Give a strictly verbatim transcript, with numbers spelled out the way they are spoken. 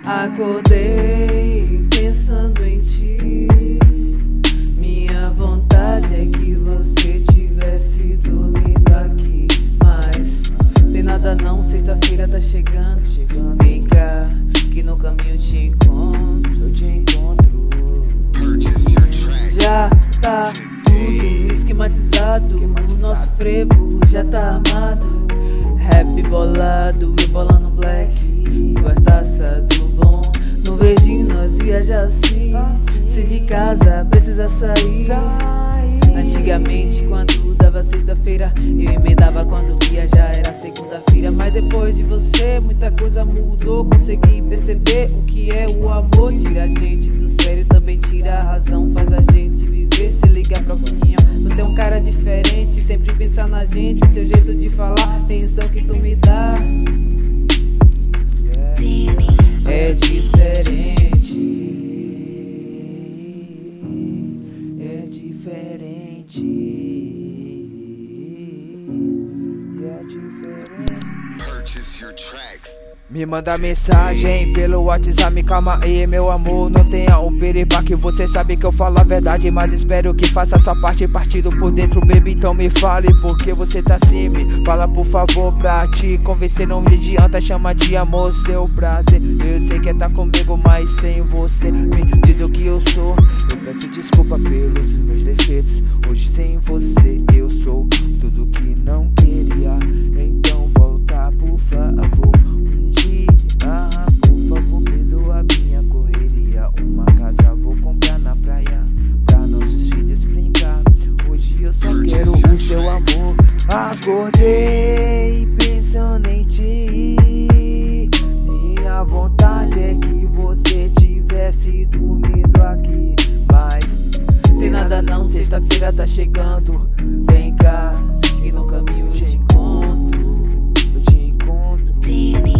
Acordei pensando em ti. Minha vontade é que você tivesse dormido aqui. Mas tem nada não, sexta-feira tá chegando. Vem cá, que no caminho te encontro. Eu te encontro. Já tá tudo esquematizado. O nosso frevo já tá armado. Rap bolado e bola no black. Duas taças do bom. No verdinho nós viaja assim. Se de casa precisa sair. Antigamente quando dava sexta-feira, eu emendava quando via já era segunda-feira. Mas depois de você muita coisa mudou. Consegui perceber o que é o amor. Tira a gente do sério, também tira a razão. Faz a gente viver sem ligar pra opinião. Você é um cara diferente, sempre pensa na gente. Seu jeito de falar, atenção que tu me dá é diferente. É diferente. É diferente. Purchase your tracks. Me manda mensagem pelo WhatsApp, calma aí meu amor, não tenha um piripaque. Você sabe que eu falo a verdade, mas espero que faça sua parte. Partido por dentro, baby, então me fale porque você tá assim. Me fala por favor pra te convencer, não me adianta, chama de amor seu prazer. Eu sei que é tá comigo, mas sem você me diz o que eu sou. Eu peço desculpa pelos meus defeitos, hoje sem você eu sou tudo que não queria. Então volta por favor. Ah, por favor, perdoa minha correria. Uma casa vou comprar na praia pra nossos filhos brincar. Hoje eu só quero o seu amor. Acordei pensando em ti. Minha vontade é que você tivesse dormido aqui. Mas tem nada não, sexta-feira tá chegando. Vem cá, que no caminho eu te encontro. Eu te encontro.